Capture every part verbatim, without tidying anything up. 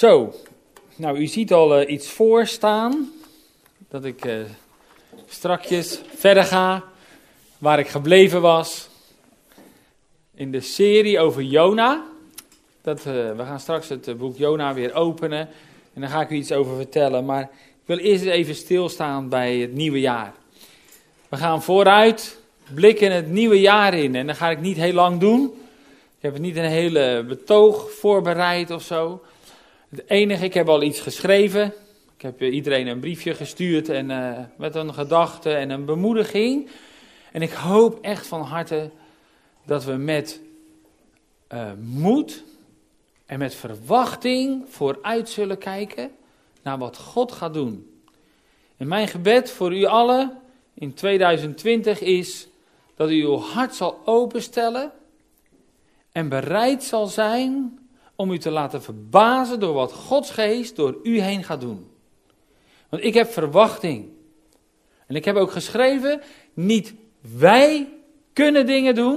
Zo, nou u ziet al uh, iets voor staan, dat ik uh, strakjes verder ga, waar ik gebleven was, in de serie over Jona. Dat, uh, we gaan straks het uh, boek Jona weer openen en daar ga ik u iets over vertellen, maar ik wil eerst even stilstaan bij het nieuwe jaar. We gaan vooruit blikken het nieuwe jaar in en dat ga ik niet heel lang doen. Ik heb niet een hele betoog voorbereid of zo. Het enige, ik heb al iets geschreven. Ik heb iedereen een briefje gestuurd en, uh, met een gedachte en een bemoediging. En ik hoop echt van harte dat we met uh, moed en met verwachting vooruit zullen kijken naar wat God gaat doen. En mijn gebed voor u allen in tweeduizend twintig is dat u uw hart zal openstellen en bereid zal zijn om u te laten verbazen door wat Gods geest door u heen gaat doen. Want ik heb verwachting. En ik heb ook geschreven, niet wij kunnen dingen doen.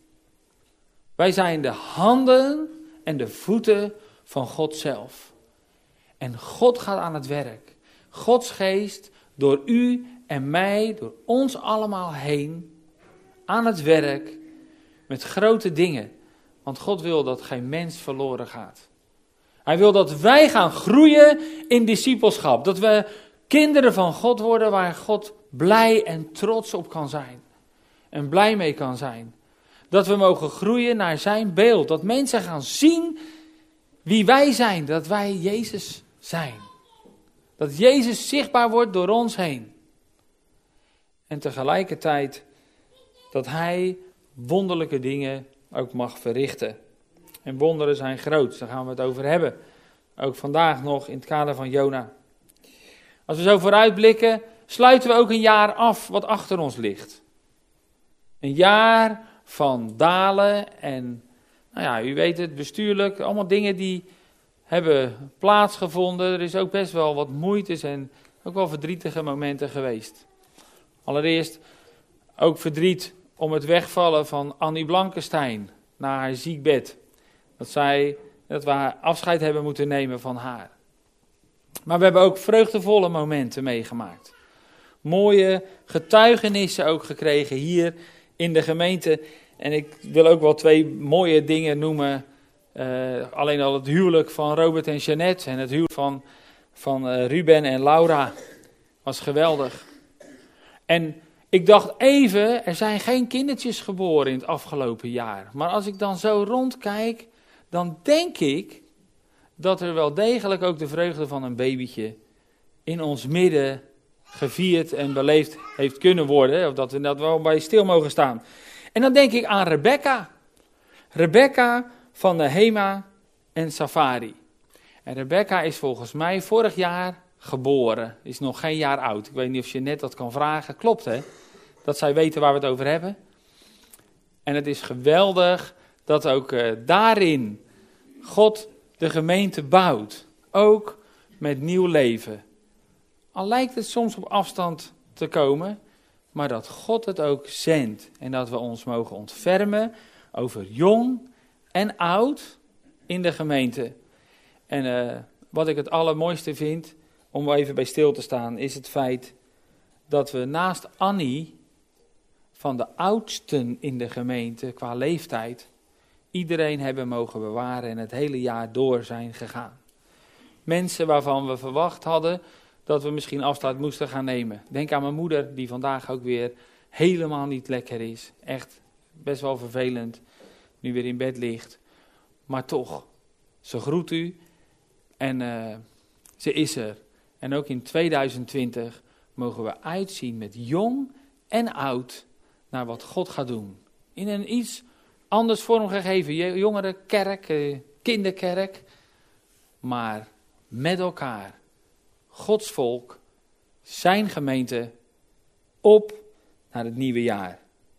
Wij zijn de handen en de voeten van God zelf. En God gaat aan het werk. Gods geest door u en mij, door ons allemaal heen, aan het werk met grote dingen. Want God wil dat geen mens verloren gaat. Hij wil dat wij gaan groeien in discipelschap. Dat we kinderen van God worden waar God blij en trots op kan zijn. En blij mee kan zijn. Dat we mogen groeien naar zijn beeld. Dat mensen gaan zien wie wij zijn. Dat wij Jezus zijn. Dat Jezus zichtbaar wordt door ons heen. En tegelijkertijd dat hij wonderlijke dingen ook mag verrichten. En wonderen zijn groot, daar gaan we het over hebben. Ook vandaag nog in het kader van Jona. Als we zo vooruitblikken, sluiten we ook een jaar af wat achter ons ligt. Een jaar van dalen en, nou ja, u weet het, bestuurlijk, allemaal dingen die hebben plaatsgevonden. Er is ook best wel wat moeites en ook wel verdrietige momenten geweest. Allereerst ook verdriet om het wegvallen van Annie Blankenstein naar haar ziekbed. Dat, zij, dat we haar afscheid hebben moeten nemen van haar. Maar we hebben ook vreugdevolle momenten meegemaakt. Mooie getuigenissen ook gekregen hier in de gemeente. En ik wil ook wel twee mooie dingen noemen. Uh, alleen al het huwelijk van Robert en Jeannette en het huwelijk van, van uh, Ruben en Laura was geweldig. En ik dacht even, er zijn geen kindertjes geboren in het afgelopen jaar. Maar als ik dan zo rondkijk, dan denk ik dat er wel degelijk ook de vreugde van een babytje in ons midden gevierd en beleefd heeft kunnen worden. Of dat we dat wel bij stil mogen staan. En dan denk ik aan Rebecca. Rebecca van de Hema en Safari. En Rebecca is volgens mij vorig jaar geboren. Is nog geen jaar oud. Ik weet niet of je net dat kan vragen. Klopt hè? Dat zij weten waar we het over hebben. En het is geweldig dat ook uh, daarin God de gemeente bouwt. Ook met nieuw leven. Al lijkt het soms op afstand te komen, maar dat God het ook zendt. En dat we ons mogen ontfermen over jong en oud in de gemeente. En uh, wat ik het allermooiste vind, om even bij stil te staan, is het feit dat we naast Annie, van de oudsten in de gemeente qua leeftijd, iedereen hebben mogen bewaren en het hele jaar door zijn gegaan. Mensen waarvan we verwacht hadden dat we misschien afstand moesten gaan nemen. Denk aan mijn moeder, die vandaag ook weer helemaal niet lekker is. Echt best wel vervelend, nu weer in bed ligt. Maar toch, ze groet u en uh, ze is er. En ook in tweeduizend twintig mogen we uitzien met jong en oud naar wat God gaat doen. In een iets anders vormgegeven jongerenkerk, eh, kinderkerk. Maar met elkaar. Gods volk, zijn gemeente, op naar het nieuwe jaar.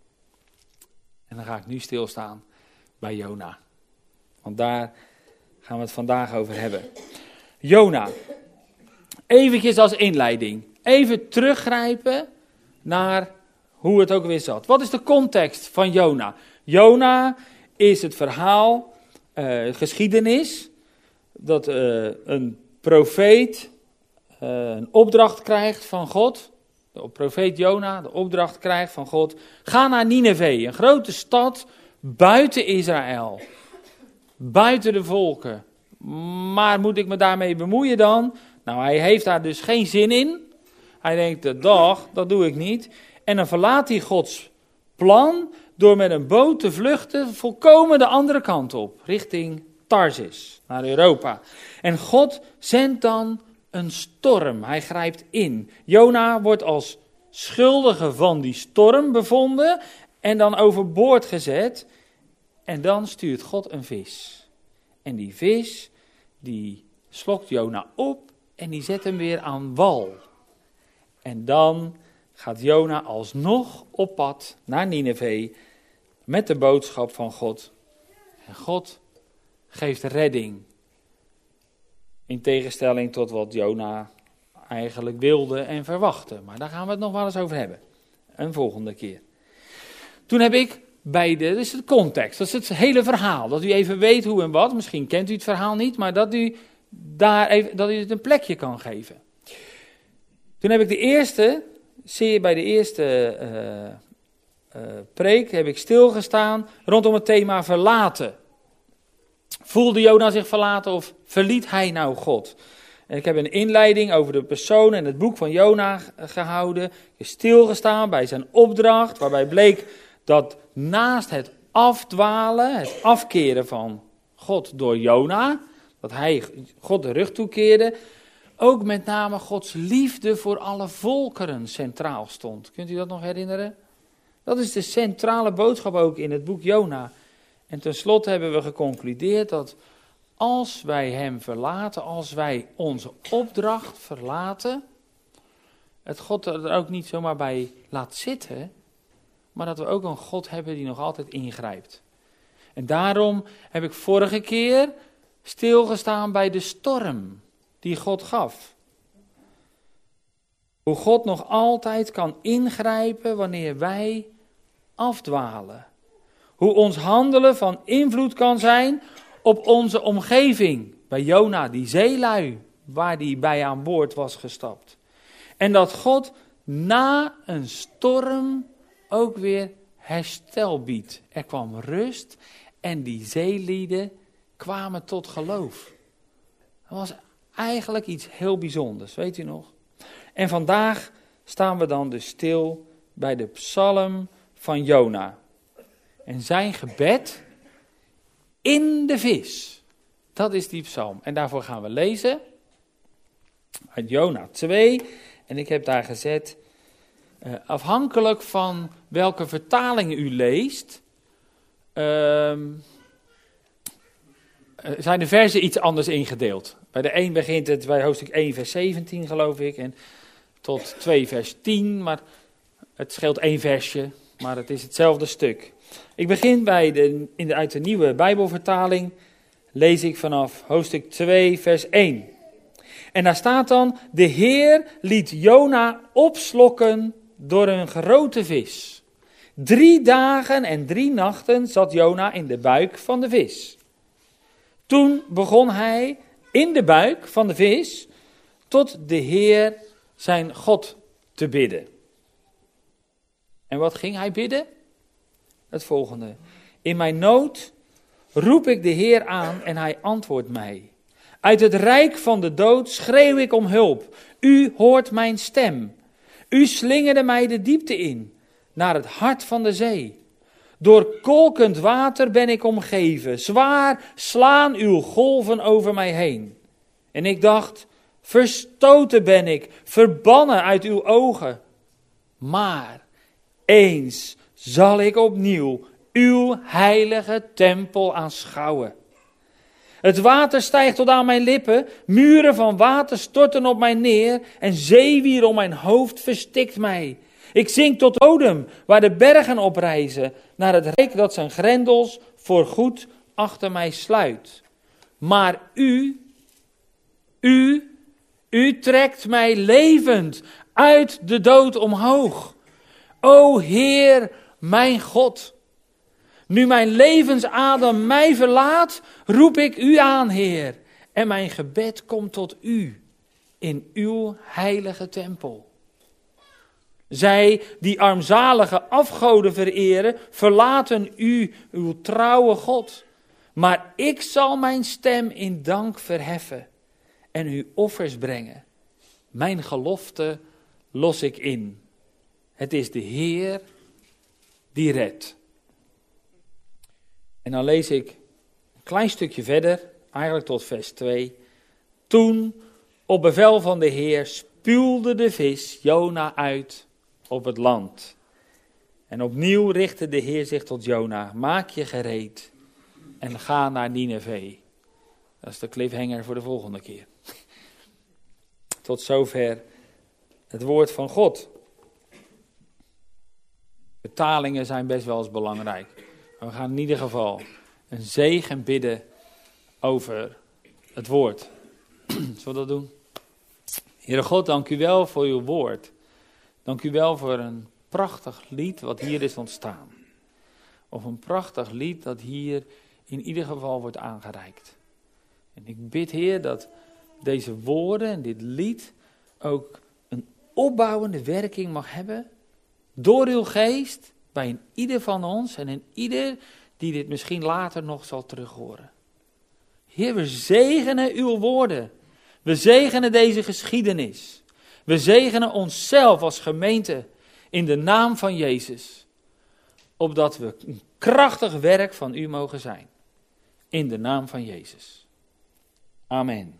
En dan ga ik nu stilstaan bij Jona. Want daar gaan we het vandaag over hebben. Jona. Eventjes als inleiding. Even teruggrijpen naar hoe het ook weer zat. Wat is de context van Jona? Jona is het verhaal, uh, geschiedenis, dat uh, een profeet uh, een opdracht krijgt van God. De profeet Jona de opdracht krijgt van God. Ga naar Nineve, een grote stad buiten Israël. Buiten de volken. Maar moet ik me daarmee bemoeien dan? Nou, hij heeft daar dus geen zin in. Hij denkt, dag, dat doe ik niet. En dan verlaat hij Gods plan door met een boot te vluchten volkomen de andere kant op. Richting Tarsis, naar Europa. En God zendt dan een storm. Hij grijpt in. Jona wordt als schuldige van die storm bevonden en dan overboord gezet. En dan stuurt God een vis. En die vis, die slokt Jona op en die zet hem weer aan wal. En dan gaat Jona alsnog op pad naar Nineve met de boodschap van God. En God geeft redding. In tegenstelling tot wat Jona eigenlijk wilde en verwachtte. Maar daar gaan we het nog wel eens over hebben. Een volgende keer. Toen heb ik bij de, dat is de context, dat is het hele verhaal. Dat u even weet hoe en wat. Misschien kent u het verhaal niet, maar dat u, daar even, dat u het een plekje kan geven. Toen heb ik de eerste, zeer bij de eerste uh, uh, preek, heb ik stilgestaan rondom het thema verlaten. Voelde Jona zich verlaten of verliet hij nou God? En ik heb een inleiding over de persoon en het boek van Jona gehouden. Ik heb stilgestaan bij zijn opdracht, waarbij bleek dat naast het afdwalen, het afkeren van God door Jona, dat hij God de rug toekeerde, ook met name Gods liefde voor alle volkeren centraal stond. Kunt u dat nog herinneren? Dat is de centrale boodschap ook in het boek Jona. En tenslotte hebben we geconcludeerd dat als wij hem verlaten, als wij onze opdracht verlaten, het God er ook niet zomaar bij laat zitten, maar dat we ook een God hebben die nog altijd ingrijpt. En daarom heb ik vorige keer stilgestaan bij de storm die God gaf. Hoe God nog altijd kan ingrijpen wanneer wij afdwalen. Hoe ons handelen van invloed kan zijn op onze omgeving. Bij Jona, die zeelui, waar die bij aan boord was gestapt. En dat God na een storm ook weer herstel biedt. Er kwam rust en die zeelieden kwamen tot geloof. Dat was eigenlijk iets heel bijzonders, weet u nog? En vandaag staan we dan dus stil bij de psalm van Jona. En zijn gebed in de vis. Dat is die psalm. En daarvoor gaan we lezen uit Jona twee. En ik heb daar gezet, uh, afhankelijk van welke vertaling u leest, uh, zijn de versen iets anders ingedeeld. Bij de een begint het bij hoofdstuk één vers zeventien geloof ik. En tot twee vers tien. Maar het scheelt één versje. Maar het is hetzelfde stuk. Ik begin bij de, in de, uit de nieuwe Bijbelvertaling. Lees ik vanaf hoofdstuk twee vers één. En daar staat dan: de Heer liet Jona opslokken door een grote vis. Drie dagen en drie nachten zat Jona in de buik van de vis. Toen begon hij in de buik van de vis tot de Heer zijn God te bidden. En wat ging hij bidden? Het volgende. In mijn nood roep ik de Heer aan en hij antwoordt mij. Uit het rijk van de dood schreeuw ik om hulp. U hoort mijn stem. U slingerde mij de diepte in, naar het hart van de zee. Door kolkend water ben ik omgeven. Zwaar slaan uw golven over mij heen. En ik dacht, verstoten ben ik, verbannen uit uw ogen. Maar eens zal ik opnieuw uw heilige tempel aanschouwen. Het water stijgt tot aan mijn lippen, muren van water storten op mij neer en zeewier om mijn hoofd verstikt mij. Ik zink tot bodem, waar de bergen oprijzen, naar het rijk dat zijn grendels voorgoed achter mij sluit. Maar u, u, u trekt mij levend uit de dood omhoog. O Heer, mijn God. Nu mijn levensadem mij verlaat, roep ik u aan, Heer. en mijn gebed komt tot u in uw heilige tempel. Zij die armzalige afgoden vereren, verlaten u, uw trouwe God. Maar ik zal mijn stem in dank verheffen en u offers brengen. Mijn gelofte los ik in. Het is de Heer die redt. En dan lees ik een klein stukje verder, eigenlijk tot vers twee. Toen, op bevel van de Heer, spuwde de vis Jona uit op het land. En opnieuw richtte de Heer zich tot Jona. Maak je gereed en ga naar Nineve. Dat is de cliffhanger voor de volgende keer. Tot zover het woord van God. Vertalingen zijn best wel eens belangrijk. Maar we gaan in ieder geval een zegen bidden over het woord. Zullen we dat doen? Heere God, dank u wel voor uw woord. Dank u wel voor een prachtig lied wat hier is ontstaan. Of een prachtig lied dat hier in ieder geval wordt aangereikt. En ik bid, Heer, dat deze woorden en dit lied ook een opbouwende werking mag hebben. Door uw geest, bij een ieder van ons en in ieder die dit misschien later nog zal terughoren. Heer, we zegenen uw woorden. We zegenen deze geschiedenis. We zegenen onszelf als gemeente in de naam van Jezus. Opdat we een krachtig werk van u mogen zijn. In de naam van Jezus. Amen.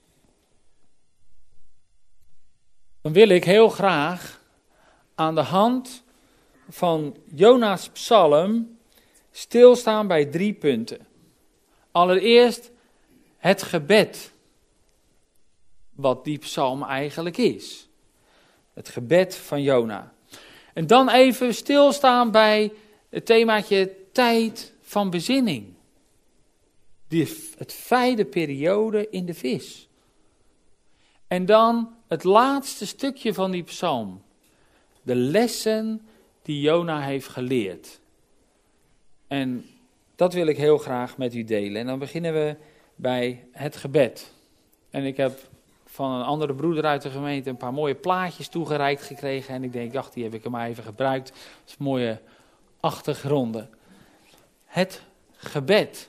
Dan wil ik heel graag aan de hand van Jona's psalm stilstaan bij drie punten. Allereerst het gebed, wat die psalm eigenlijk is. Het gebed van Jona. En dan even stilstaan bij het themaatje tijd van bezinning. Die, het fijne periode in de vis. En dan het laatste stukje van die psalm. De lessen die Jona heeft geleerd. En dat wil ik heel graag met u delen. En dan beginnen we bij het gebed. En ik heb van een andere broeder uit de gemeente een paar mooie plaatjes toegereikt gekregen. En ik denk, ach, die heb ik er maar even gebruikt als mooie achtergronden. Het gebed.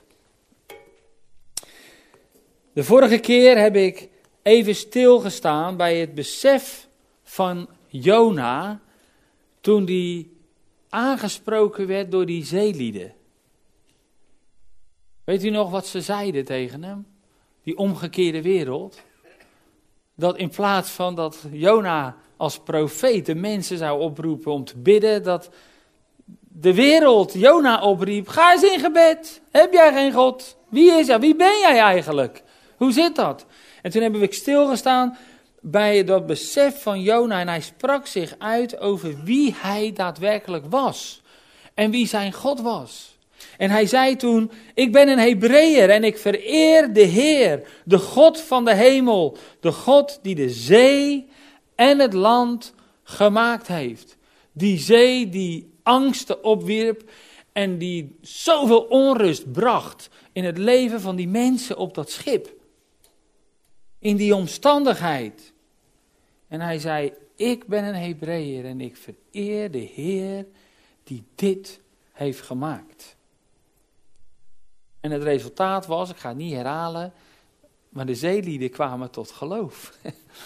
De vorige keer heb ik even stilgestaan bij het besef van Jona toen die aangesproken werd door die zeelieden. Weet u nog wat ze zeiden tegen hem? Die omgekeerde wereld. Dat in plaats van dat Jona als profeet de mensen zou oproepen om te bidden, dat de wereld Jona opriep, ga eens in gebed. Heb jij geen God? Wie is hij? Wie ben jij eigenlijk? Hoe zit dat? En toen hebben we stilgestaan bij dat besef van Jona en hij sprak zich uit over wie hij daadwerkelijk was. En wie zijn God was. En hij zei toen, ik ben een Hebreeër en ik vereer de Heer, de God van de hemel. De God die de zee en het land gemaakt heeft. Die zee die angsten opwierp en die zoveel onrust bracht in het leven van die mensen op dat schip. In die omstandigheid. En hij zei, ik ben een Hebreeër en ik vereer de Heer die dit heeft gemaakt. En het resultaat was, ik ga het niet herhalen, maar de zeelieden kwamen tot geloof.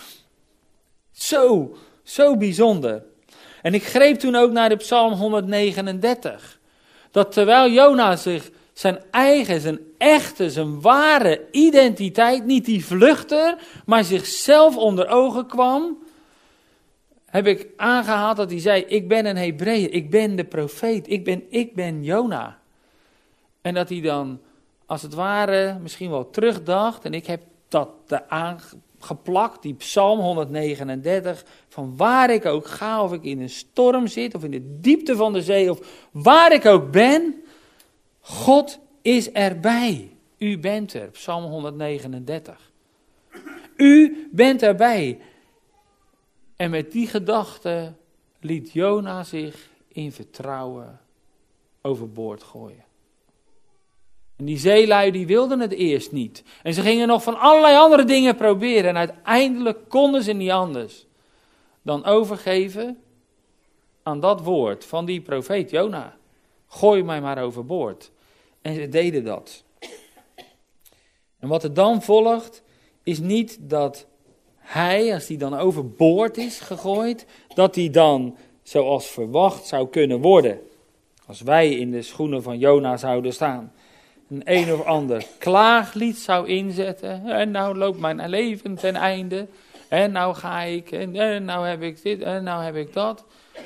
Zo, zo bijzonder. En ik greep toen ook naar de Psalm honderdnegenendertig. Dat terwijl Jona zich zijn eigen, zijn echte, zijn ware identiteit, niet die vluchter, maar zichzelf onder ogen kwam, heb ik aangehaald dat hij zei, ik ben een Hebreeër, ik ben de profeet, ik ben, ik ben Jona. En dat hij dan, als het ware, misschien wel terugdacht, en ik heb dat aangeplakt, die Psalm honderdnegenendertig, van waar ik ook ga, of ik in een storm zit, of in de diepte van de zee, of waar ik ook ben, God is erbij. U bent er, Psalm honderdnegenendertig. U bent erbij. En met die gedachte liet Jona zich in vertrouwen overboord gooien. En die zeelui die wilden het eerst niet. En ze gingen nog van allerlei andere dingen proberen. En uiteindelijk konden ze niet anders dan overgeven aan dat woord van die profeet Jona. Gooi mij maar overboord. En ze deden dat. En wat er dan volgt, is niet dat hij, als hij dan overboord is gegooid, dat hij dan zoals verwacht zou kunnen worden. Als wij in de schoenen van Jona zouden staan. Een een of ander klaaglied zou inzetten. En nou loopt mijn leven ten einde. En nou ga ik, en, en nou heb ik dit, en nou heb ik dat.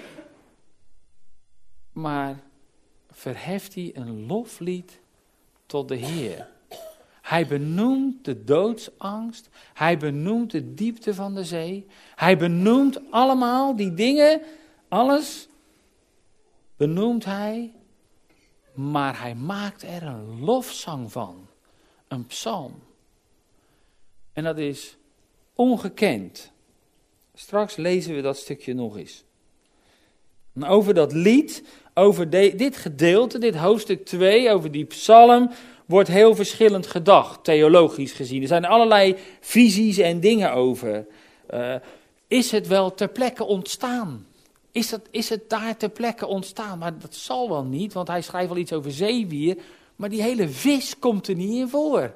Maar verheft hij een loflied tot de Heer. Hij benoemt de doodsangst. Hij benoemt de diepte van de zee. Hij benoemt allemaal die dingen. Alles benoemt hij. Maar hij maakt er een lofzang van. Een psalm. En dat is ongekend. Straks lezen we dat stukje nog eens. En over dat lied, over de, dit gedeelte, dit hoofdstuk twee, over die psalm, wordt heel verschillend gedacht, theologisch gezien. Er zijn allerlei visies en dingen over. Uh, is het wel ter plekke ontstaan? Is, dat, is het daar ter plekke ontstaan? Maar dat zal wel niet, want hij schrijft wel iets over zeewier, maar die hele vis komt er niet in voor.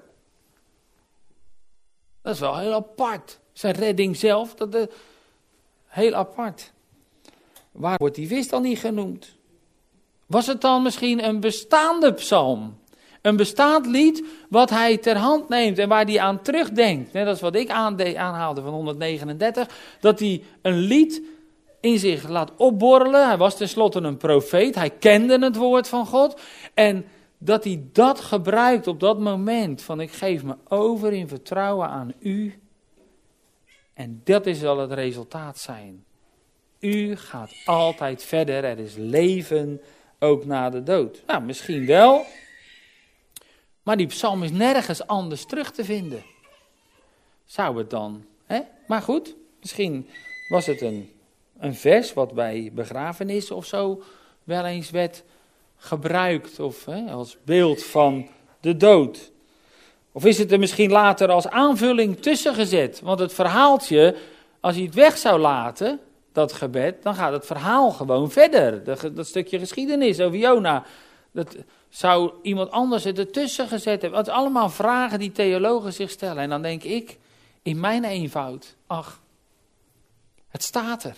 Dat is wel heel apart. Zijn redding zelf, dat is heel apart. Waar wordt die vis dan niet genoemd? Was het dan misschien een bestaande psalm? Een bestaand lied wat hij ter hand neemt en waar hij aan terugdenkt. Net als wat ik aanhaalde van honderdnegenendertig. Dat hij een lied in zich laat opborrelen. Hij was tenslotte een profeet. Hij kende het woord van God. En dat hij dat gebruikt op dat moment van ik geef me over in vertrouwen aan u. En dat is zal het resultaat zijn. U gaat altijd verder. Er is leven ook na de dood. Nou, misschien wel. Maar die psalm is nergens anders terug te vinden. Zou het dan? Hè? Maar goed, misschien was het een, een vers wat bij begrafenissen of zo wel eens werd gebruikt. Of hè, als beeld van de dood. Of is het er misschien later als aanvulling tussen gezet? Want het verhaaltje, als je het weg zou laten, dat gebed, dan gaat het verhaal gewoon verder. Dat, dat stukje geschiedenis over Jona. Dat zou iemand anders het ertussen gezet hebben. Het zijn allemaal vragen die theologen zich stellen. En dan denk ik, in mijn eenvoud, ach, het staat er.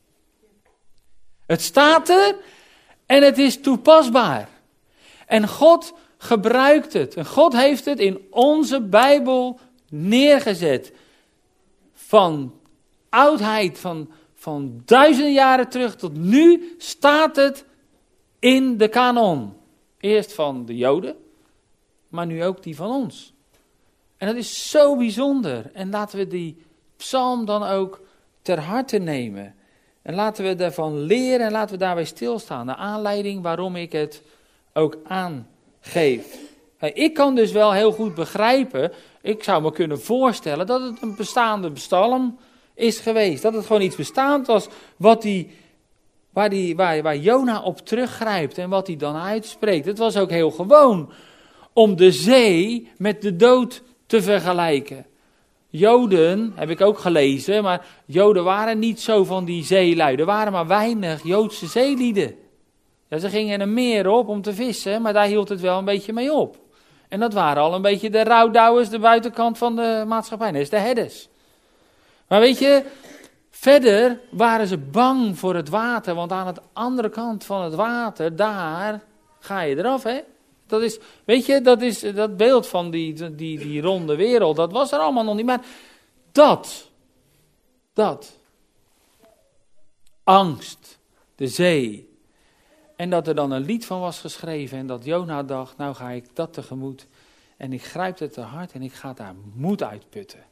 Het staat er en het is toepasbaar. En God gebruikt het. En God heeft het in onze Bijbel neergezet. Van oudheid, van, van duizenden jaren terug tot nu staat het in de kanon. Eerst van de Joden, maar nu ook die van ons. En dat is zo bijzonder. En laten we die psalm dan ook ter harte nemen. En laten we daarvan leren en laten we daarbij stilstaan. De aanleiding waarom ik het ook aangeef. Hey, ik kan dus wel heel goed begrijpen, ik zou me kunnen voorstellen dat het een bestaande psalm is geweest. Dat het gewoon iets bestaand was wat die, waar, die, waar, waar Jona op teruggrijpt en wat hij dan uitspreekt. Het was ook heel gewoon om de zee met de dood te vergelijken. Joden, heb ik ook gelezen, maar Joden waren niet zo van die zeelui. Er waren maar weinig Joodse zeelieden. Ja, ze gingen een meer op om te vissen, maar daar hield het wel een beetje mee op. En dat waren al een beetje de rouwdouwers, de buitenkant van de maatschappij. Dat is de herders. Maar weet je, verder waren ze bang voor het water, want aan de andere kant van het water, daar ga je eraf, hè. Dat is, weet je, dat is dat beeld van die, die, die ronde wereld, dat was er allemaal nog niet. Maar dat, dat, angst, de zee. En dat er dan een lied van was geschreven en dat Jona dacht, nou ga ik dat tegemoet. En ik grijp het te hard en ik ga daar moed uitputten.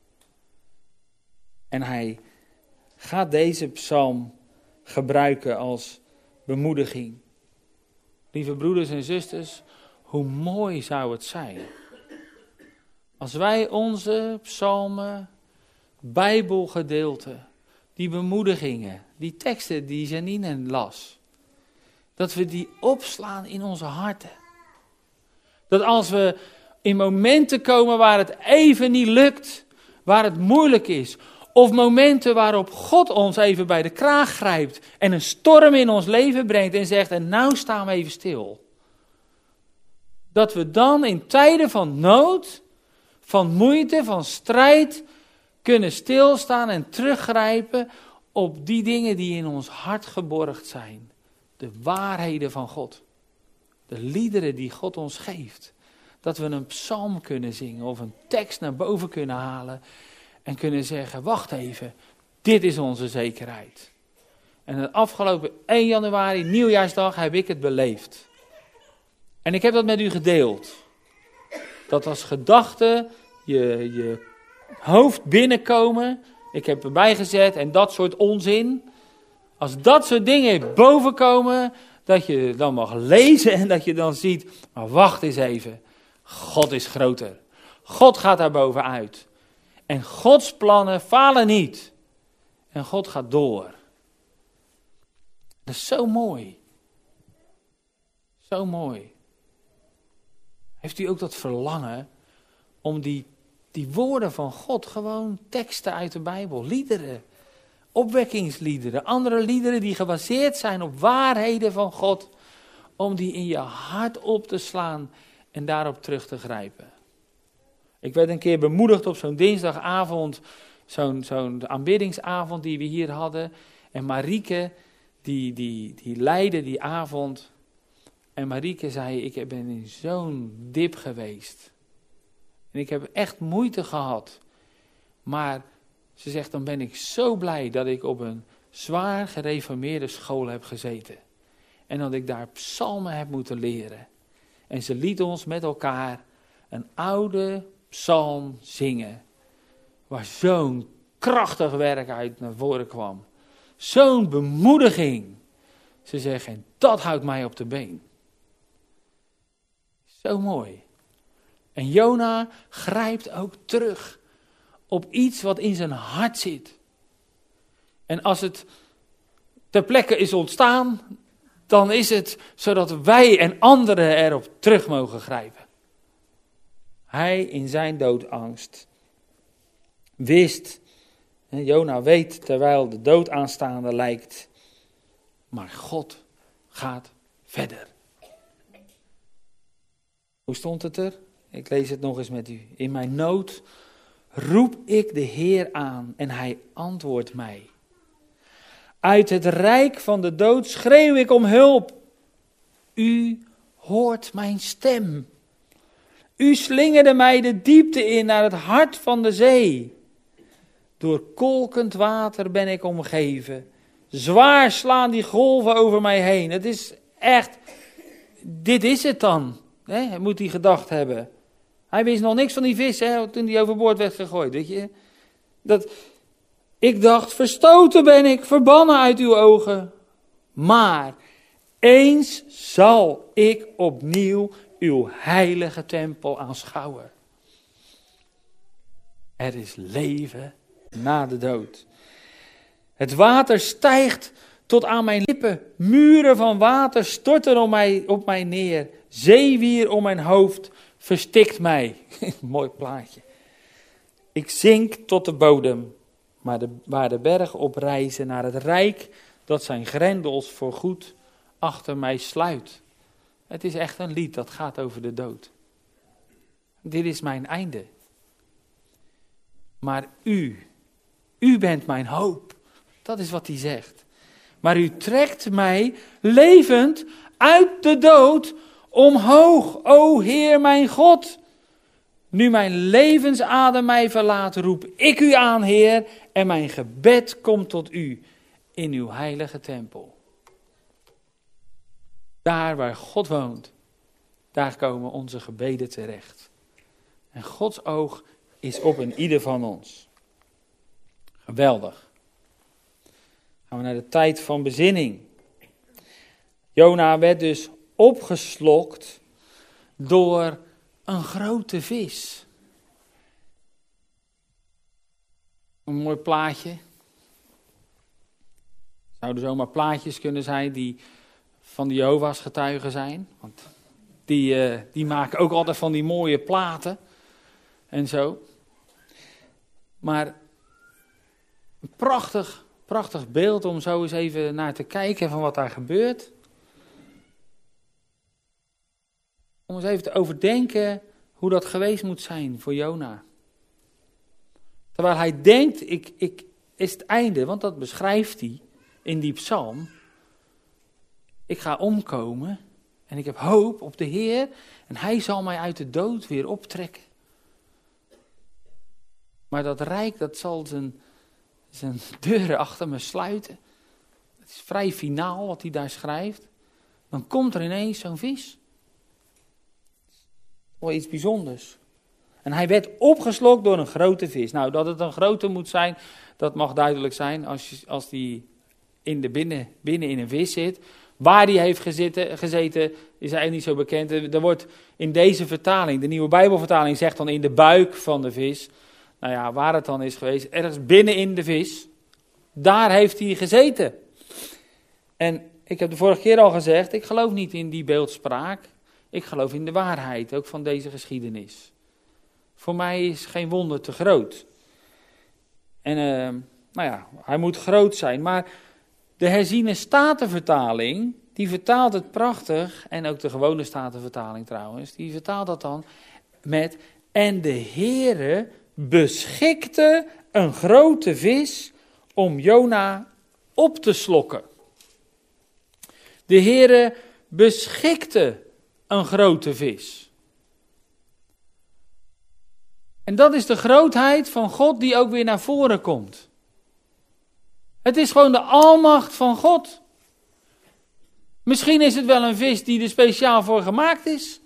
En hij gaat deze psalm gebruiken als bemoediging. Lieve broeders en zusters, hoe mooi zou het zijn als wij onze psalmen, Bijbelgedeelten, die bemoedigingen, die teksten die Janine las, dat we die opslaan in onze harten. Dat als we in momenten komen waar het even niet lukt, waar het moeilijk is, of momenten waarop God ons even bij de kraag grijpt en een storm in ons leven brengt en zegt, en nou staan we even stil. Dat we dan in tijden van nood, van moeite, van strijd, kunnen stilstaan en teruggrijpen op die dingen die in ons hart geborgd zijn. De waarheden van God. De liederen die God ons geeft. Dat we een psalm kunnen zingen of een tekst naar boven kunnen halen en kunnen zeggen, wacht even, dit is onze zekerheid. En de afgelopen één januari, nieuwjaarsdag, heb ik het beleefd. En ik heb dat met u gedeeld. Dat als gedachten je, je hoofd binnenkomen, ik heb erbij gezet en dat soort onzin. Als dat soort dingen bovenkomen, dat je dan mag lezen en dat je dan ziet, maar wacht eens even, God is groter. God gaat daar bovenuit. En Gods plannen falen niet. En God gaat door. Dat is zo mooi. Zo mooi. Heeft u ook dat verlangen om die, die woorden van God, gewoon teksten uit de Bijbel, liederen, opwekkingsliederen, andere liederen die gebaseerd zijn op waarheden van God, om die in je hart op te slaan en daarop terug te grijpen. Ik werd een keer bemoedigd op zo'n dinsdagavond, zo'n, zo'n aanbiddingsavond die we hier hadden. En Marieke, die, die, die leidde die avond. En Marieke zei, ik ben in zo'n dip geweest. En ik heb echt moeite gehad. Maar ze zegt, dan ben ik zo blij dat ik op een zwaar gereformeerde school heb gezeten. En dat ik daar psalmen heb moeten leren. En ze liet ons met elkaar een oude psalm zingen. Waar zo'n krachtig werk uit naar voren kwam. Zo'n bemoediging. Ze zegt, en dat houdt mij op de been. Zo mooi. En Jona grijpt ook terug op iets wat in zijn hart zit. En als het ter plekke is ontstaan, dan is het zodat wij en anderen erop terug mogen grijpen. Hij in zijn doodangst wist, Jona weet terwijl de dood aanstaande lijkt, maar God gaat verder. Hoe stond het er? Ik lees het nog eens met u. In mijn nood roep ik de Heer aan en hij antwoordt mij. Uit het rijk van de dood schreeuw ik om hulp. U hoort mijn stem. U slingerde mij de diepte in naar het hart van de zee. Door kolkend water ben ik omgeven. Zwaar slaan die golven over mij heen. Het is echt, dit is het dan. Hè? Moet hij gedacht hebben. Hij wist nog niks van die vis, hè, toen die overboord werd gegooid. Weet je? Dat, ik dacht, verstoten ben ik, verbannen uit uw ogen. Maar eens zal ik opnieuw uw heilige tempel aanschouwen. Er is leven na de dood. Het water stijgt tot aan mijn lippen. Muren van water storten op mij, op mij neer. Zeewier om mijn hoofd verstikt mij. Mooi plaatje. Ik zink tot de bodem, maar de, waar de berg op reizen naar het rijk dat zijn grendels voorgoed achter mij sluit. Het is echt een lied dat gaat over de dood. Dit is mijn einde. Maar u, u bent mijn hoop. Dat is wat hij zegt. Maar u trekt mij levend uit de dood omhoog, o Heer mijn God. Nu mijn levensadem mij verlaat, roep ik u aan, Heer, en mijn gebed komt tot u in uw heilige tempel. Daar waar God woont, daar komen onze gebeden terecht. En Gods oog is op een ieder van ons. Geweldig. Gaan we naar de tijd van bezinning. Jona werd dus opgeslokt door een grote vis. Een mooi plaatje. Zouden zomaar plaatjes kunnen zijn die van de Jehovah's getuigen zijn. Want Die, uh, die maken ook altijd van die mooie platen en zo. Maar een prachtig, prachtig beeld om zo eens even naar te kijken van wat daar gebeurt. Om eens even te overdenken hoe dat geweest moet zijn voor Jona. Terwijl hij denkt, ik, ik, is het einde, want dat beschrijft hij in die psalm. Ik ga omkomen en ik heb hoop op de Heer en hij zal mij uit de dood weer optrekken. Maar dat rijk, dat zal zijn, zijn deuren achter me sluiten. Het is vrij finaal wat hij daar schrijft. Dan komt er ineens zo'n vis. Wel iets bijzonders. En hij werd opgeslokt door een grote vis. Nou, dat het een grote moet zijn, dat mag duidelijk zijn als, je, als die in de binnen, binnen in een vis zit. Waar die heeft gezeten, gezeten is eigenlijk niet zo bekend. Er wordt in deze vertaling, de nieuwe Bijbelvertaling zegt dan in de buik van de vis. Nou ja, waar het dan is geweest, ergens binnen in de vis. Daar heeft hij gezeten. En ik heb de vorige keer al gezegd, ik geloof niet in die beeldspraak. Ik geloof in de waarheid, ook van deze geschiedenis. Voor mij is geen wonder te groot. En uh, nou ja, hij moet groot zijn. Maar de herziene statenvertaling, die vertaalt het prachtig. En ook de gewone statenvertaling trouwens, die vertaalt dat dan met: en de Heere beschikte een grote vis om Jona op te slokken. De Heere beschikte een grote vis. En dat is de grootheid van God die ook weer naar voren komt. Het is gewoon de almacht van God. Misschien is het wel een vis die er speciaal voor gemaakt is.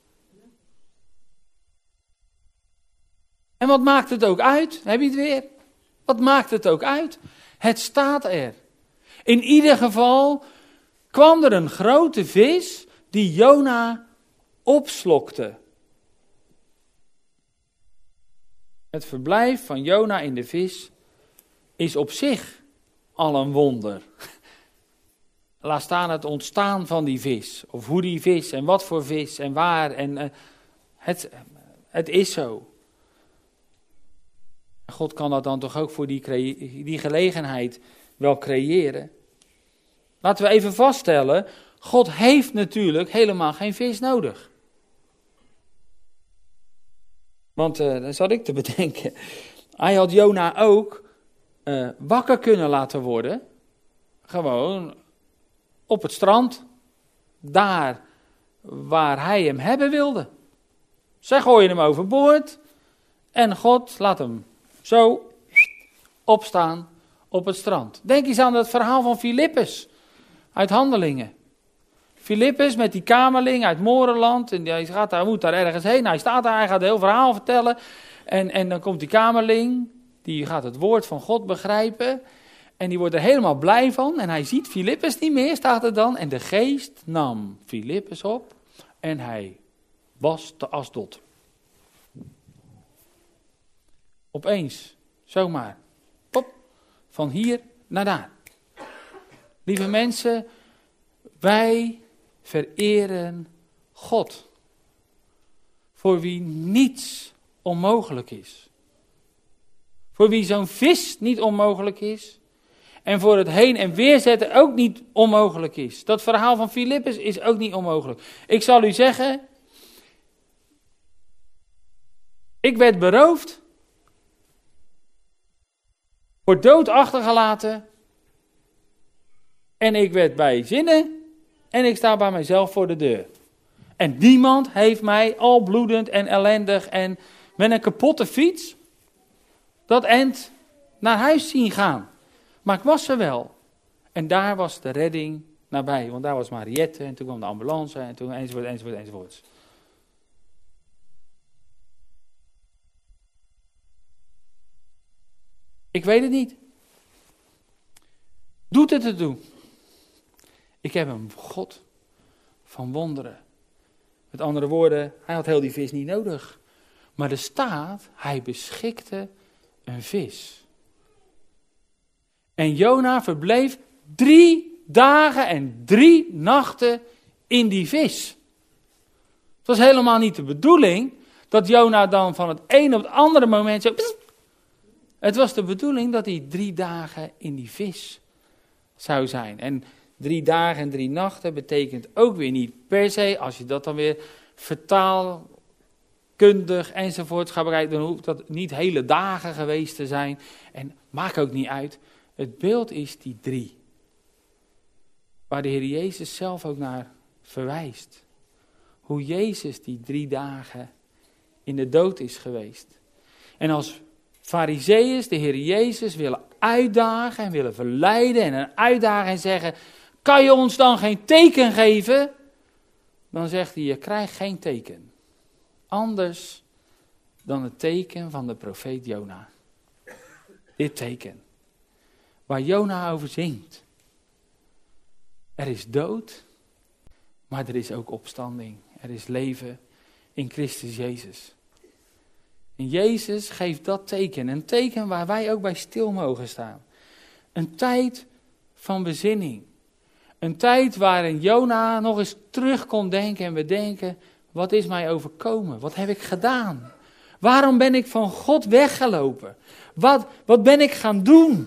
En wat maakt het ook uit? Heb je het weer? Wat maakt het ook uit? Het staat er. In ieder geval kwam er een grote vis die Jona opslokte. Het verblijf van Jona in de vis is op zich al een wonder. Laat staan het ontstaan van die vis. Of hoe die vis en wat voor vis en waar. En, uh, het, het is zo. God kan dat dan toch ook voor die, cre- die gelegenheid wel creëren. Laten we even vaststellen, God heeft natuurlijk helemaal geen vis nodig. Want uh, dan zat ik te bedenken, hij had Jona ook uh, wakker kunnen laten worden. Gewoon op het strand, daar waar hij hem hebben wilde. Zij gooien hem overboord en God laat hem zo opstaan op het strand. Denk eens aan het verhaal van Filippus uit Handelingen. Filippus met die kamerling uit Morenland. En hij, gaat, hij moet daar ergens heen. Hij staat daar, hij gaat het heel verhaal vertellen. En, en dan komt die kamerling. Die gaat het woord van God begrijpen. En die wordt er helemaal blij van. En hij ziet Filippus niet meer, staat er dan. En de geest nam Filippus op. En hij was te asdot. Opeens, zomaar. Pop, van hier naar daar. Lieve mensen, wij vereren God. Voor wie niets onmogelijk is. Voor wie zo'n vis niet onmogelijk is. En voor het heen en weer zetten ook niet onmogelijk is. Dat verhaal van Filippus is ook niet onmogelijk. Ik zal u zeggen, ik werd beroofd. Voor dood achtergelaten. En ik werd bij zinnen. En ik sta bij mijzelf voor de deur. En niemand heeft mij al bloedend en ellendig en met een kapotte fiets dat end naar huis zien gaan. Maar ik was er wel. En daar was de redding nabij. Want daar was Mariette en toen kwam de ambulance en toen enzovoort, enzovoort, enzovoort. Ik weet het niet. Doet het ertoe? Ik heb een God van wonderen. Met andere woorden, hij had heel die vis niet nodig. Maar er staat, hij beschikte een vis. En Jona verbleef drie dagen en drie nachten in die vis. Het was helemaal niet de bedoeling dat Jona dan van het ene op het andere moment zo... Het was de bedoeling dat hij drie dagen in die vis zou zijn. En drie dagen en drie nachten betekent ook weer niet per se, als je dat dan weer vertaalkundig enzovoort gaat bereiken, dan hoeft dat niet hele dagen geweest te zijn. En maakt ook niet uit. Het beeld is die drie. Waar de Heer Jezus zelf ook naar verwijst. Hoe Jezus die drie dagen in de dood is geweest. En als Farizeeërs de Heer Jezus willen uitdagen en willen verleiden en een uitdagen en zeggen, kan je ons dan geen teken geven? Dan zegt hij, je krijgt geen teken. Anders dan het teken van de profeet Jona. Dit teken. Waar Jona over zingt. Er is dood, maar er is ook opstanding. Er is leven in Christus Jezus. En Jezus geeft dat teken. Een teken waar wij ook bij stil mogen staan. Een tijd van bezinning. Een tijd waarin Jona nog eens terug kon denken en bedenken, wat is mij overkomen? Wat heb ik gedaan? Waarom ben ik van God weggelopen? Wat, wat ben ik gaan doen?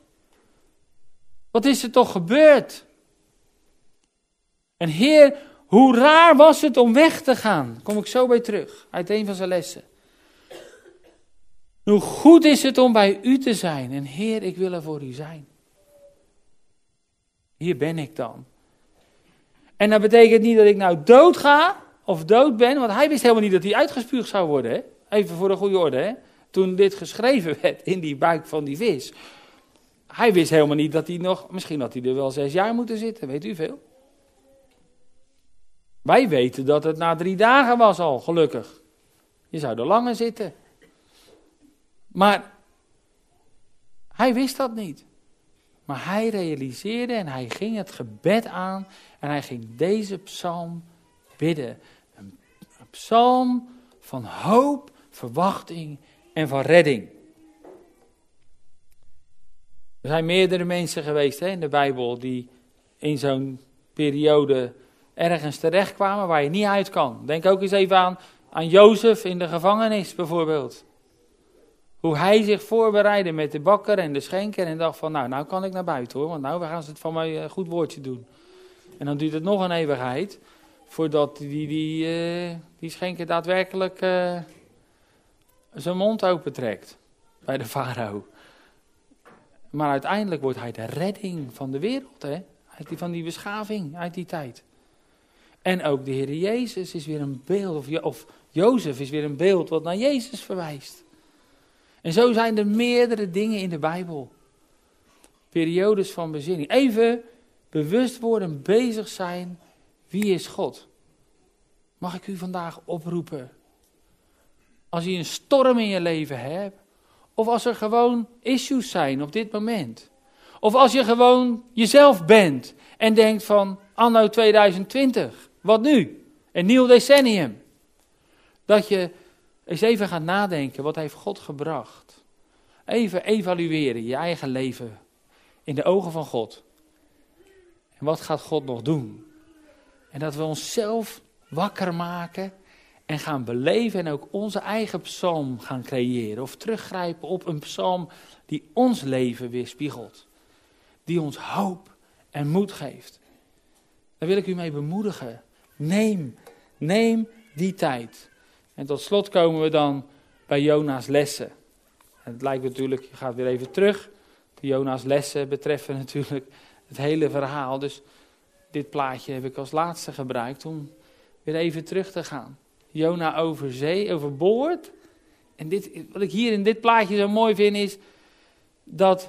Wat is er toch gebeurd? En Heer, hoe raar was het om weg te gaan? Daar kom ik zo bij terug, uit een van zijn lessen. Hoe goed is het om bij u te zijn. En Heer, ik wil er voor u zijn. Hier ben ik dan. En dat betekent niet dat ik nou dood ga of dood ben. Want hij wist helemaal niet dat hij uitgespuugd zou worden. Hè? Even voor de goede orde. Hè? Toen dit geschreven werd in die buik van die vis. Hij wist helemaal niet dat hij nog... Misschien had hij er wel zes jaar moeten zitten. Weet u veel? Wij weten dat het na drie dagen was al, gelukkig. Je zou er langer zitten. Maar hij wist dat niet. Maar hij realiseerde en hij ging het gebed aan en hij ging deze psalm bidden. Een, een psalm van hoop, verwachting en van redding. Er zijn meerdere mensen geweest hè, in de Bijbel die in zo'n periode ergens terechtkwamen waar je niet uit kan. Denk ook eens even aan, aan Jozef in de gevangenis bijvoorbeeld. Hoe hij zich voorbereidde met de bakker en de schenker en dacht van, nou, nou kan ik naar buiten hoor, want nou gaan ze het van mij een goed woordje doen. En dan duurt het nog een eeuwigheid voordat die, die, uh, die schenker daadwerkelijk uh, zijn mond opentrekt bij de farao. Maar uiteindelijk wordt hij de redding van de wereld, hè? Uit die, van die beschaving, uit die tijd. En ook de Heer Jezus is weer een beeld, of, of Jozef is weer een beeld wat naar Jezus verwijst. En zo zijn er meerdere dingen in de Bijbel. Periodes van bezinning. Even bewust worden, bezig zijn. Wie is God? Mag ik u vandaag oproepen? Als je een storm in je leven hebt. Of als er gewoon issues zijn op dit moment. Of als je gewoon jezelf bent. En denkt van anno tweeduizend twintig. Wat nu? Een nieuw decennium. Dat je eens even gaat nadenken. Wat heeft God gebracht? Even evalueren je eigen leven. In de ogen van God. En wat gaat God nog doen? En dat we onszelf wakker maken. En gaan beleven en ook onze eigen psalm gaan creëren. Of teruggrijpen op een psalm die ons leven weerspiegelt. Die ons hoop en moed geeft. Daar wil ik u mee bemoedigen. Neem, neem die tijd. En tot slot komen we dan bij Jona's lessen. En het lijkt natuurlijk, je gaat weer even terug. De Jona's lessen betreffen natuurlijk het hele verhaal. Dus dit plaatje heb ik als laatste gebruikt om weer even terug te gaan. Jona over zee, overboord. En dit, wat ik hier in dit plaatje zo mooi vind is dat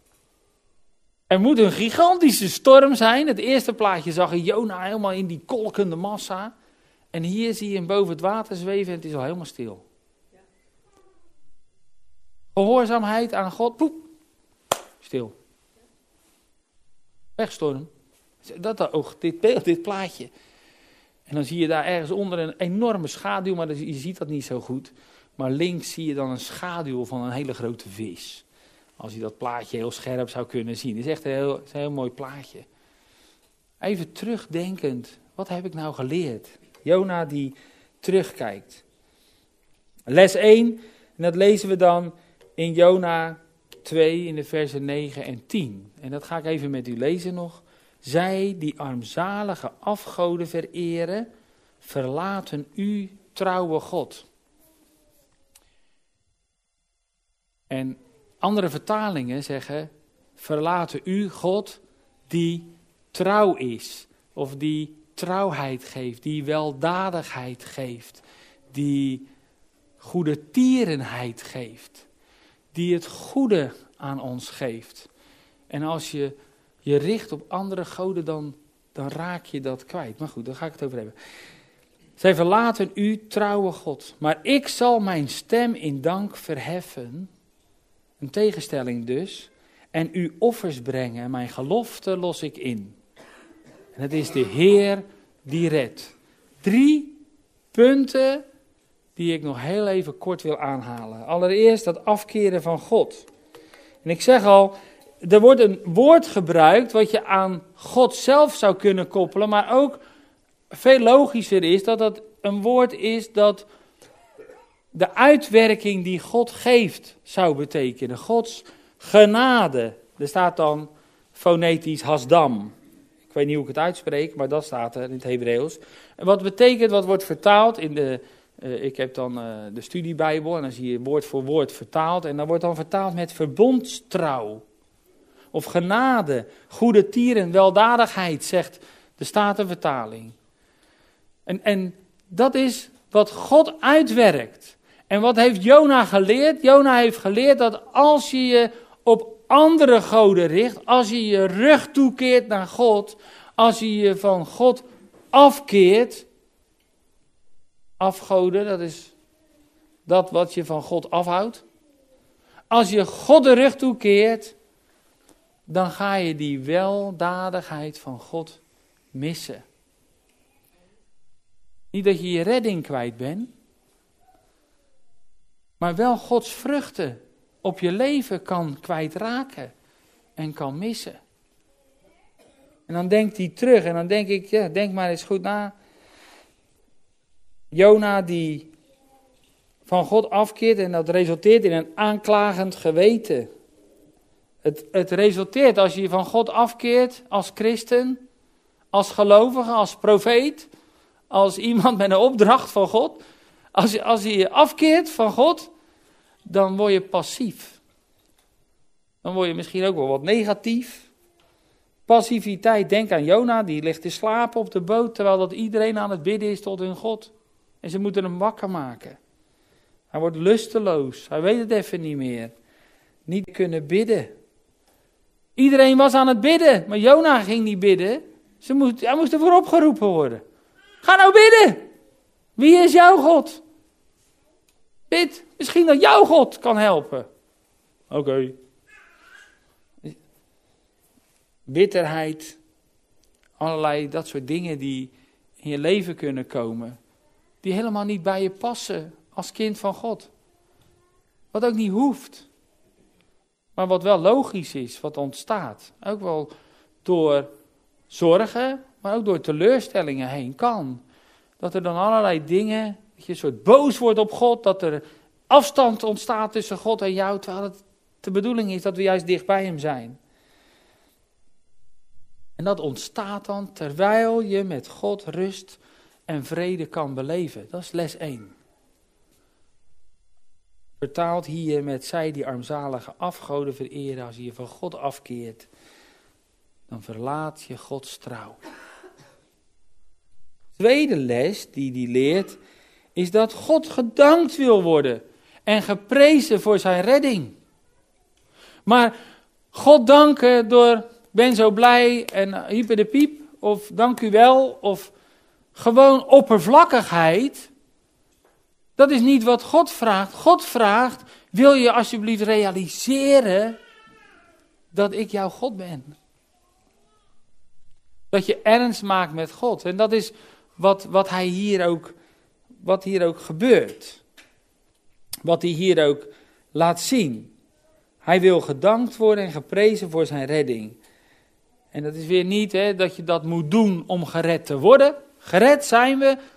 er moet een gigantische storm zijn. Het eerste plaatje zag je Jona helemaal in die kolkende massa. En hier zie je hem boven het water zweven en het is al helemaal stil. Gehoorzaamheid aan God, poep, stil. Wegstorm. Dat ook, dit beeld, dit plaatje. En dan zie je daar ergens onder een enorme schaduw, maar je ziet dat niet zo goed. Maar links zie je dan een schaduw van een hele grote vis. Als je dat plaatje heel scherp zou kunnen zien. Het is echt een heel, een heel mooi plaatje. Even terugdenkend, wat heb ik nou geleerd? Jona die terugkijkt. Les één, en dat lezen we dan in Jona twee in de versen negen en tien. En dat ga ik even met u lezen nog. Zij die armzalige afgoden vereren, verlaten u trouwe God. En andere vertalingen zeggen, verlaten u God die trouw is. Of die trouwheid geeft, die weldadigheid geeft. Die goede tierenheid geeft. Die het goede aan ons geeft. En als je je richt op andere goden, dan, dan raak je dat kwijt. Maar goed, daar ga ik het over hebben. Zij verlaten u, trouwe God. Maar ik zal mijn stem in dank verheffen. Een tegenstelling dus. En u offers brengen. Mijn gelofte los ik in. En het is de Heer die redt. Drie punten die ik nog heel even kort wil aanhalen. Allereerst dat afkeren van God. En ik zeg al, er wordt een woord gebruikt wat je aan God zelf zou kunnen koppelen, maar ook veel logischer is dat het een woord is dat de uitwerking die God geeft zou betekenen. Gods genade. Er staat dan fonetisch hasdam. Ik weet niet hoe ik het uitspreek, maar dat staat er in het Hebreeuws. En wat betekent, wat wordt vertaald in de... Uh, ik heb dan uh, de studiebijbel en dan zie je woord voor woord vertaald. En dan wordt dan vertaald met verbondstrouw. Of genade, goede tieren, weldadigheid, zegt de Statenvertaling. En, en dat is wat God uitwerkt. En wat heeft Jona geleerd? Jona heeft geleerd dat als je je op andere goden richt, als je je rug toekeert naar God, als je je van God afkeert. Afgoden, dat is dat wat je van God afhoudt. Als je God de rug toekeert, dan ga je die weldadigheid van God missen. Niet dat je je redding kwijt bent, maar wel Gods vruchten op je leven kan kwijtraken en kan missen. En dan denkt hij terug en dan denk ik, ja, denk maar eens goed na. Jona die van God afkeert en dat resulteert in een aanklagend geweten. Het, het resulteert als je je van God afkeert als christen, als gelovige, als profeet, als iemand met een opdracht van God. Als je, als je je afkeert van God, dan word je passief. Dan word je misschien ook wel wat negatief. Passiviteit, denk aan Jona, die ligt te slapen op de boot, terwijl dat iedereen aan het bidden is tot hun God. En ze moeten hem wakker maken. Hij wordt lusteloos, hij weet het even niet meer. Niet kunnen bidden. Iedereen was aan het bidden, maar Jona ging niet bidden. Ze moest, hij moest ervoor opgeroepen worden. Ga nou bidden! Wie is jouw God? Bid, misschien dat jouw God kan helpen. Oké. Okay. Bitterheid, allerlei dat soort dingen die in je leven kunnen komen, die helemaal niet bij je passen als kind van God. Wat ook niet hoeft, maar wat wel logisch is, wat ontstaat. Ook wel door zorgen, maar ook door teleurstellingen heen kan. Dat er dan allerlei dingen, dat je een soort boos wordt op God, dat er afstand ontstaat tussen God en jou, terwijl het de bedoeling is dat we juist dicht bij hem zijn. En dat ontstaat dan terwijl je met God rust en vrede kan beleven. Dat is les één. Vertaald hier met zij die armzalige afgoden vereren. Als je je van God afkeert, dan verlaat je Gods trouw. Tweede les die die leert, is dat God gedankt wil worden en geprezen voor zijn redding. Maar God danken door ben zo blij en hyper de piep, of dank u wel, of gewoon oppervlakkigheid, dat is niet wat God vraagt. God vraagt, wil je alsjeblieft realiseren dat ik jouw God ben? Dat je ernst maakt met God. En dat is wat, wat, hij hier ook, wat hier ook gebeurt. Wat hij hier ook laat zien. Hij wil gedankt worden en geprezen voor zijn redding. En dat is weer niet hè, dat je dat moet doen om gered te worden. Gered zijn we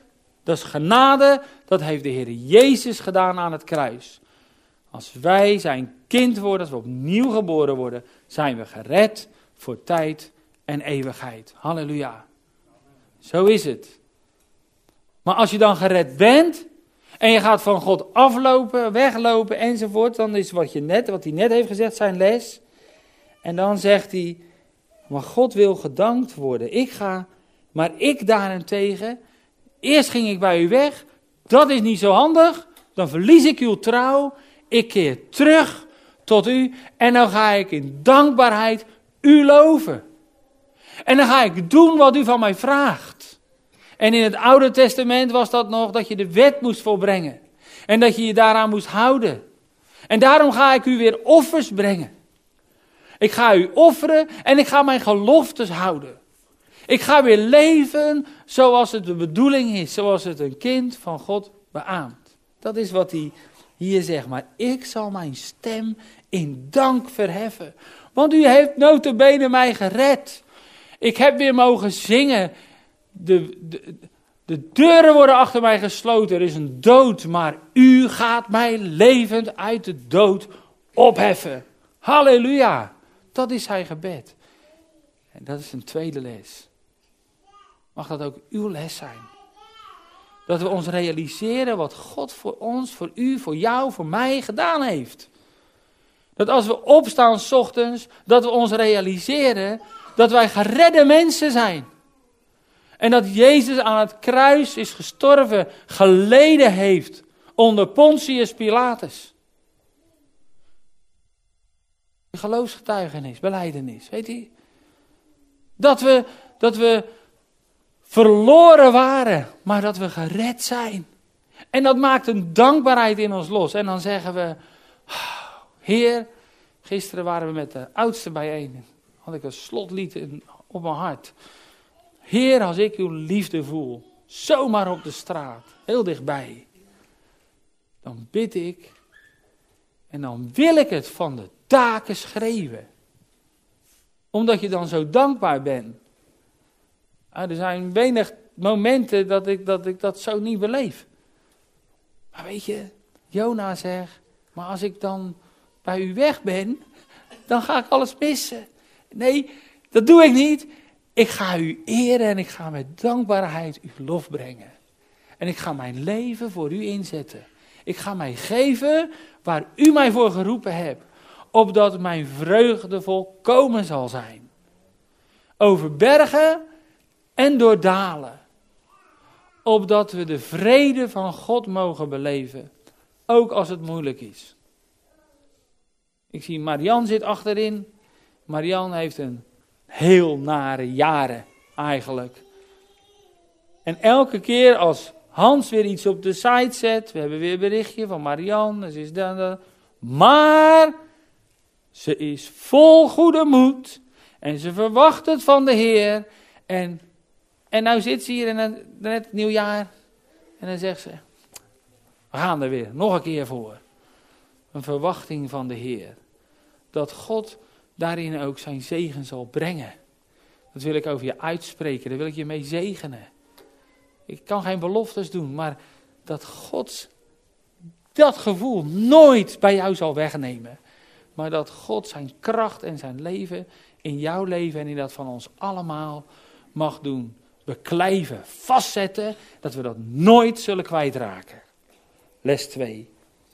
Dat is genade, dat heeft de Heer Jezus gedaan aan het kruis. Als wij zijn kind worden, als we opnieuw geboren worden, zijn we gered voor tijd en eeuwigheid. Halleluja. Zo is het. Maar als je dan gered bent en je gaat van God aflopen, weglopen enzovoort, dan is wat, je net, wat hij net heeft gezegd zijn les. En dan zegt hij, maar God wil gedankt worden. Ik ga, maar ik daarentegen, eerst ging ik bij u weg, dat is niet zo handig, dan verlies ik uw trouw, ik keer terug tot u en dan ga ik in dankbaarheid u loven. En dan ga ik doen wat u van mij vraagt. En in het Oude Testament was dat nog dat je de wet moest volbrengen. En dat je je daaraan moest houden. En daarom ga ik u weer offers brengen. Ik ga u offeren en ik ga mijn geloftes houden. Ik ga weer leven zoals het de bedoeling is. Zoals het een kind van God beaamt. Dat is wat hij hier zegt. Maar ik zal mijn stem in dank verheffen. Want u heeft nota bene mij gered. Ik heb weer mogen zingen. De, de, de deuren worden achter mij gesloten. Er is een dood. Maar u gaat mij levend uit de dood opheffen. Halleluja. Dat is zijn gebed. En dat is een tweede les. Mag dat ook uw les zijn? Dat we ons realiseren wat God voor ons, voor u, voor jou, voor mij gedaan heeft. Dat als we opstaan 's ochtends, dat we ons realiseren dat wij geredde mensen zijn. En dat Jezus aan het kruis is gestorven, geleden heeft onder Pontius Pilatus. Geloofsgetuigenis, belijdenis, weet u? Dat we, dat we verloren waren, maar dat we gered zijn. En dat maakt een dankbaarheid in ons los. En dan zeggen we, oh, Heer, gisteren waren we met de oudste bijeen. Had ik een slotlied in, op mijn hart. Heer, als ik uw liefde voel, zomaar op de straat, heel dichtbij. Dan bid ik en dan wil ik het van de daken schreeuwen. Omdat je dan zo dankbaar bent. Ah, er zijn weinig momenten dat ik, dat ik dat zo niet beleef. Maar weet je, Jona zegt, maar als ik dan bij u weg ben, dan ga ik alles missen. Nee, dat doe ik niet. Ik ga u eren en ik ga met dankbaarheid uw lof brengen. En ik ga mijn leven voor u inzetten. Ik ga mij geven waar u mij voor geroepen hebt. Opdat mijn vreugde volkomen zal zijn. Over bergen en door dalen. Opdat we de vrede van God mogen beleven. Ook als het moeilijk is. Ik zie Marian zit achterin. Marian heeft een heel nare jaren eigenlijk. En elke keer als Hans weer iets op de site zet. We hebben weer een berichtje van Marian. Ze is dan, dan, maar ze is vol goede moed. En ze verwacht het van de Heer. En, en nou zit ze hier en dan, net het nieuwjaar. En dan zegt ze, we gaan er weer nog een keer voor. Een verwachting van de Heer. Dat God daarin ook zijn zegen zal brengen. Dat wil ik over je uitspreken. Daar wil ik je mee zegenen. Ik kan geen beloftes doen, maar dat God dat gevoel nooit bij jou zal wegnemen. Maar dat God zijn kracht en zijn leven in jouw leven en in dat van ons allemaal mag doen. Beklijven, vastzetten, dat we dat nooit zullen kwijtraken. Les twee.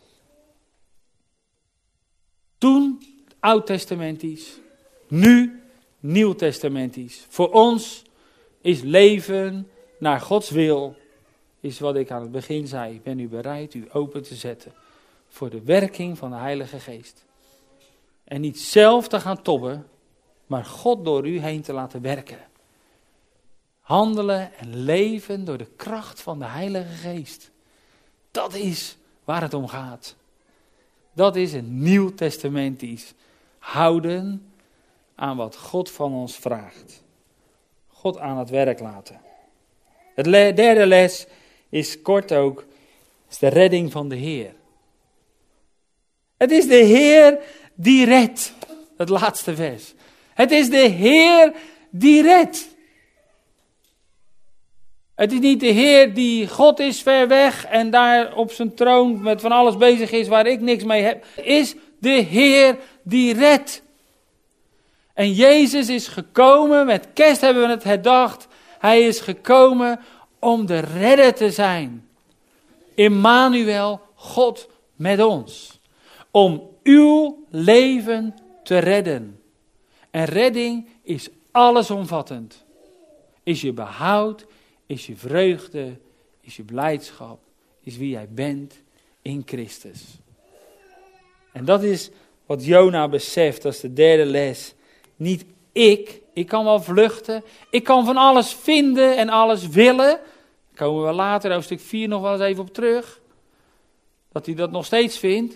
Toen Oud-testamentisch, nu Nieuw-testamentisch. Voor ons is leven naar Gods wil, is wat ik aan het begin zei. Ben u bereid u open te zetten voor de werking van de Heilige Geest. En niet zelf te gaan tobben, maar God door u heen te laten werken. Handelen en leven door de kracht van de Heilige Geest. Dat is waar het om gaat. Dat is een Nieuw-testamentisch houden aan wat God van ons vraagt. God aan het werk laten. Het le- derde les is kort ook, is de redding van de Heer. Het is de Heer die redt. Het laatste vers. Het is de Heer die redt. Het is niet de Heer die God is ver weg en daar op zijn troon met van alles bezig is waar ik niks mee heb. Het is de Heer die redt. En Jezus is gekomen, met kerst hebben we het herdacht. Hij is gekomen om de redder te zijn. Immanuel, God met ons. Om uw leven te redden. En redding is allesomvattend. Is je behoud, is je vreugde, is je blijdschap, is wie jij bent in Christus. En dat is wat Jona beseft, dat is de derde les. Niet ik, ik kan wel vluchten, ik kan van alles vinden en alles willen. Daar komen we later, hoofdstuk vier, nog wel eens even op terug. Dat hij dat nog steeds vindt.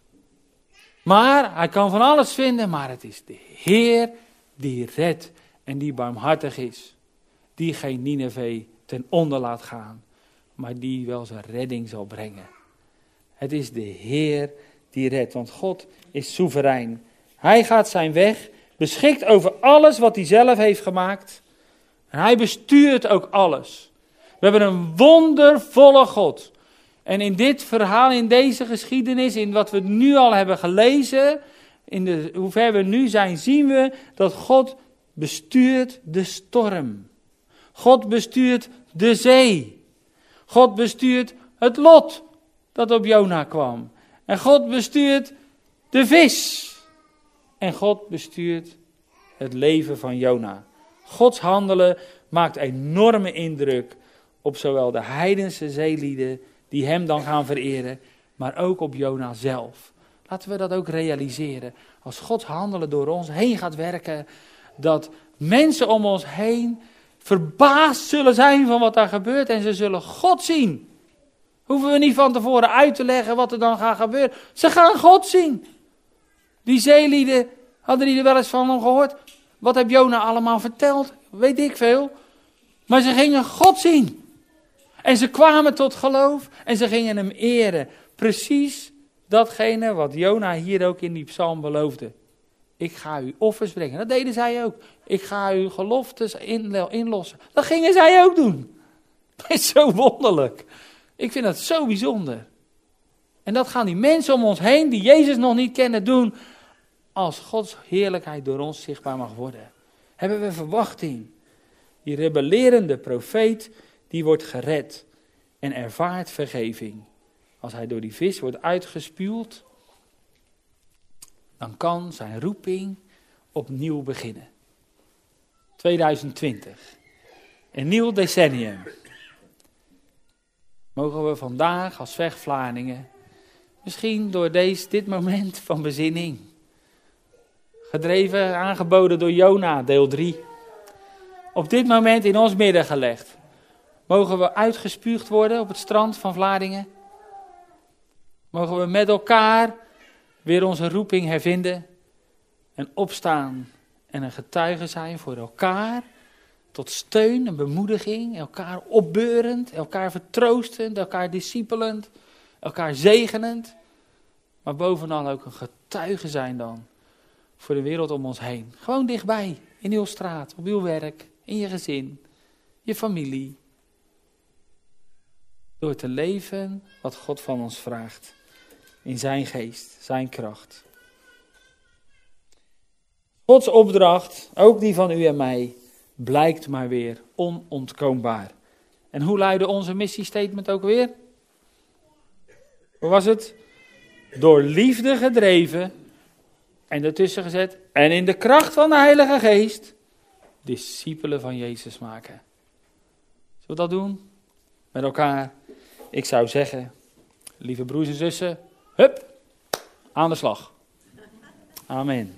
Maar hij kan van alles vinden, maar het is de Heer die redt en die barmhartig is. Die geen Nineve ten onder laat gaan, maar die wel zijn redding zal brengen. Het is de Heer die redt, want God is soeverein. Hij gaat zijn weg, beschikt over alles wat hij zelf heeft gemaakt. En hij bestuurt ook alles. We hebben een wondervolle God. En in dit verhaal, in deze geschiedenis, in wat we nu al hebben gelezen, in de, hoe ver we nu zijn, zien we dat God bestuurt de storm. God bestuurt de zee. God bestuurt het lot dat op Jona kwam. En God bestuurt de vis. En God bestuurt het leven van Jona. Gods handelen maakt enorme indruk op zowel de heidense zeelieden die hem dan gaan vereren, maar ook op Jona zelf. Laten we dat ook realiseren. Als Gods handelen door ons heen gaat werken, dat mensen om ons heen verbaasd zullen zijn van wat daar gebeurt en ze zullen God zien. Hoeven we niet van tevoren uit te leggen wat er dan gaat gebeuren. Ze gaan God zien. Die zeelieden, hadden die er wel eens van hem gehoord? Wat heb Jona allemaal verteld? Weet ik veel. Maar ze gingen God zien. En ze kwamen tot geloof en ze gingen hem eren. Precies datgene wat Jona hier ook in die psalm beloofde. Ik ga u offers brengen. Dat deden zij ook. Ik ga u geloftes inlossen. Dat gingen zij ook doen. Dat is zo wonderlijk. Ik vind dat zo bijzonder. En dat gaan die mensen om ons heen, die Jezus nog niet kennen, doen. Als Gods heerlijkheid door ons zichtbaar mag worden. Hebben we verwachting. Die rebellerende profeet, die wordt gered. En ervaart vergeving. Als hij door die vis wordt uitgespuwd, dan kan zijn roeping opnieuw beginnen. tweeduizend twintig. Een nieuw decennium. Mogen we vandaag als Vecht-Vlaardingen, misschien door deze, dit moment van bezinning, gedreven, aangeboden door Jona, deel drie, op dit moment in ons midden gelegd. Mogen we uitgespuugd worden op het strand van Vlaardingen? Mogen we met elkaar weer onze roeping hervinden en opstaan en een getuige zijn voor elkaar, tot steun en bemoediging, elkaar opbeurend, elkaar vertroostend, elkaar discipelend, elkaar zegenend, maar bovenal ook een getuige zijn dan voor de wereld om ons heen. Gewoon dichtbij, in uw straat, op uw werk, in je gezin, je familie. Door te leven wat God van ons vraagt. In zijn geest, zijn kracht. Gods opdracht, ook die van u en mij, blijkt maar weer onontkoombaar. En hoe luidde onze missiestatement ook weer? Hoe was het? Door liefde gedreven en ertussen gezet en in de kracht van de Heilige Geest discipelen van Jezus maken. Zullen we dat doen? Met elkaar? Ik zou zeggen, lieve broers en zussen, hup, aan de slag. Amen.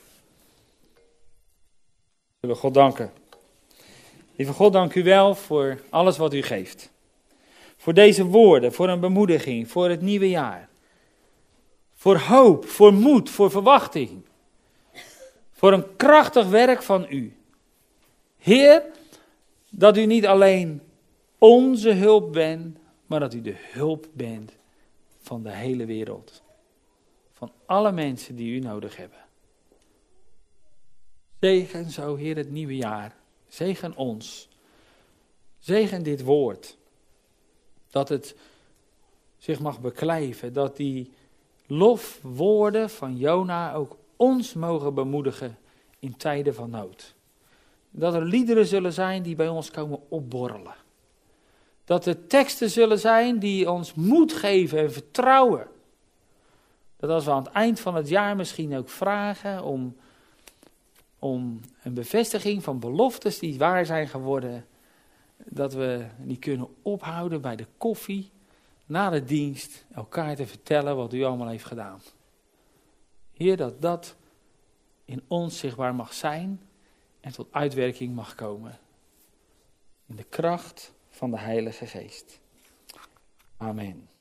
Zullen we God danken. Lieve God, dank u wel voor alles wat u geeft. Voor deze woorden, voor een bemoediging, voor het nieuwe jaar. Voor hoop, voor moed, voor verwachting. Voor een krachtig werk van u. Heer, dat u niet alleen onze hulp bent, maar dat u de hulp bent van de hele wereld. Van alle mensen die u nodig hebben. Zegen zo, Heer, het nieuwe jaar. Zegen ons. Zegen dit woord. Dat het zich mag beklijven. Dat die lofwoorden van Jona ook ons mogen bemoedigen in tijden van nood. Dat er liederen zullen zijn die bij ons komen opborrelen. Dat er teksten zullen zijn die ons moed geven en vertrouwen. Dat als we aan het eind van het jaar misschien ook vragen om, om een bevestiging van beloftes die waar zijn geworden. Dat we die kunnen ophouden bij de koffie, na de dienst, elkaar te vertellen wat u allemaal heeft gedaan. Heer, dat dat in ons zichtbaar mag zijn en tot uitwerking mag komen. In de kracht van de Heilige Geest. Amen.